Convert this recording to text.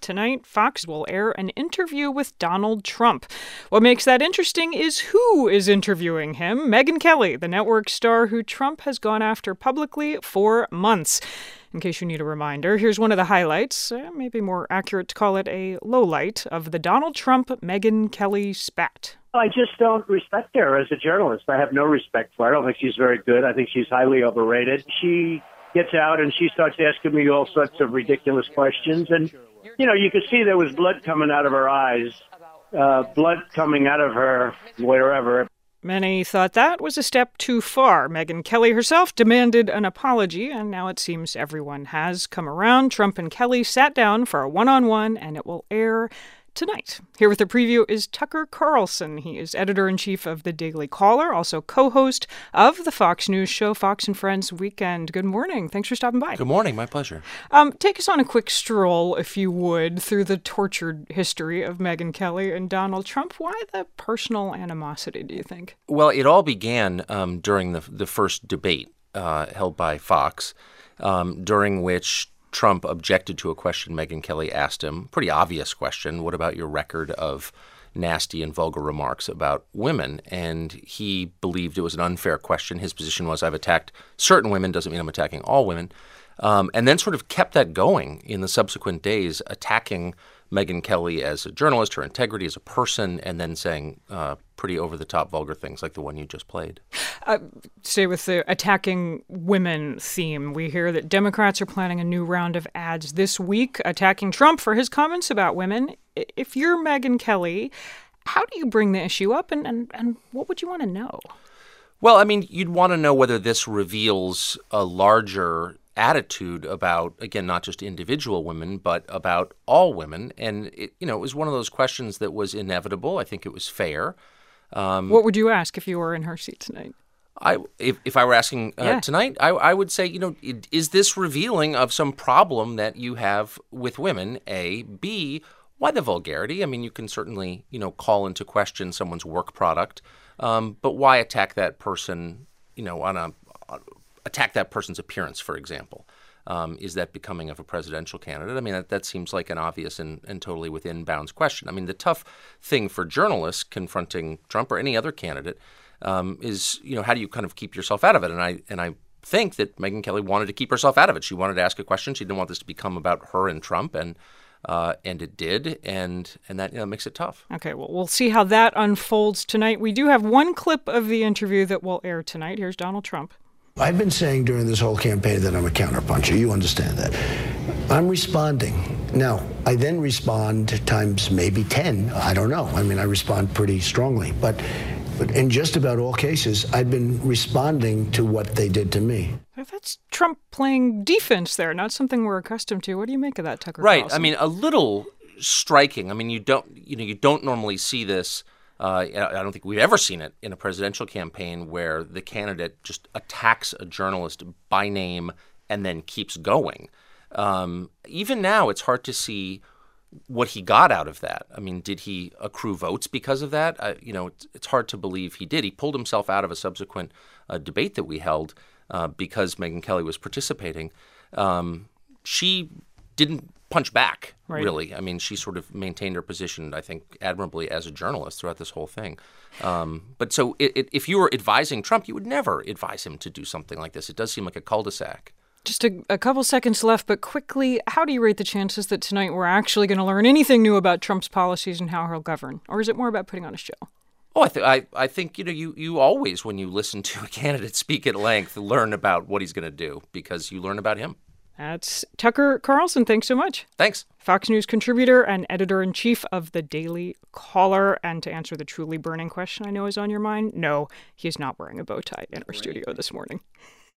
tonight, Fox will air an interview with Donald Trump. What makes that interesting is who is interviewing him. Megyn Kelly, the network star who Trump has gone after publicly for months. In case you need a reminder, here's one of the highlights, maybe more accurate to call it a lowlight, of the Donald Trump-Megyn Kelly spat. I just don't respect her as a journalist. I have no respect for her. I don't think she's very good. I think she's highly overrated. She gets out and she starts asking me all sorts of ridiculous questions. And, you could see there was blood coming out of her eyes, blood coming out of her wherever. Many thought that was a step too far. Megyn Kelly herself demanded an apology, and now it seems everyone has come around. Trump and Kelly sat down for a one-on-one, and it will air tonight. Here with the preview is Tucker Carlson. He is editor-in-chief of The Daily Caller, also co-host of the Fox News show Fox and Friends Weekend. Good morning. Thanks for stopping by. Good morning. My pleasure. Take us on a quick stroll, if you would, through the tortured history of Megyn Kelly and Donald Trump. Why the personal animosity, do you think? Well, it all began during the first debate held by Fox, during which Trump objected to a question Megyn Kelly asked him. Pretty obvious question. What about your record of nasty and vulgar remarks about women? And he believed it was an unfair question. His position was, I've attacked certain women, doesn't mean I'm attacking all women. And then sort of kept that going in the subsequent days, attacking Megyn Kelly as a journalist, her integrity as a person, and then saying pretty over-the-top vulgar things like the one you just played. Stay with the attacking women theme. We hear that Democrats are planning a new round of ads this week attacking Trump for his comments about women. If you're Megyn Kelly, how do you bring the issue up, and what would you want to know? Well, I mean, you'd want to know whether this reveals a larger attitude about, again, not just individual women, but about all women. And, it was one of those questions that was inevitable. I think it was fair. What would you ask if you were in her seat tonight? If I were asking tonight, I would say, is this revealing of some problem that you have with women, A? B, why the vulgarity? I mean, you can certainly, call into question someone's work product, but why attack that person, attack that person's appearance, for example? Is that becoming of a presidential candidate? I mean, that seems like an obvious and totally within bounds question. I mean, the tough thing for journalists confronting Trump or any other candidate is, how do you kind of keep yourself out of it? And I think that Megyn Kelly wanted to keep herself out of it. She wanted to ask a question. She didn't want this to become about her and Trump, and it did, and that makes it tough. Okay, well, we'll see how that unfolds tonight. We do have one clip of the interview that will air tonight. Here's Donald Trump. I've been saying during this whole campaign that I'm a counterpuncher. You understand that. I'm responding. Now, I then respond times maybe 10. I don't know. I mean, I respond pretty strongly. But in just about all cases, I've been responding to what they did to me. That's Trump playing defense there, not something we're accustomed to. What do you make of that, Tucker Right. Carlson? I mean, a little striking. I mean, you don't normally see this. I don't think we've ever seen it in a presidential campaign where the candidate just attacks a journalist by name and then keeps going. Even now, it's hard to see what he got out of that. I mean, did he accrue votes because of that? It's hard to believe he did. He pulled himself out of a subsequent debate that we held because Megyn Kelly was participating. She didn't punch back, right. Really. I mean, she sort of maintained her position, I think, admirably as a journalist throughout this whole thing. But so if you were advising Trump, you would never advise him to do something like this. It does seem like a cul-de-sac. Just a couple seconds left, but quickly, how do you rate the chances that tonight we're actually going to learn anything new about Trump's policies and how he'll govern? Or is it more about putting on a show? Oh, I think you always, when you listen to a candidate speak at length, learn about what he's going to do because you learn about him. That's Tucker Carlson. Thanks so much. Thanks. Fox News contributor and editor-in-chief of The Daily Caller. And to answer the truly burning question I know is on your mind, no, he's not wearing a bow tie in our studio this morning.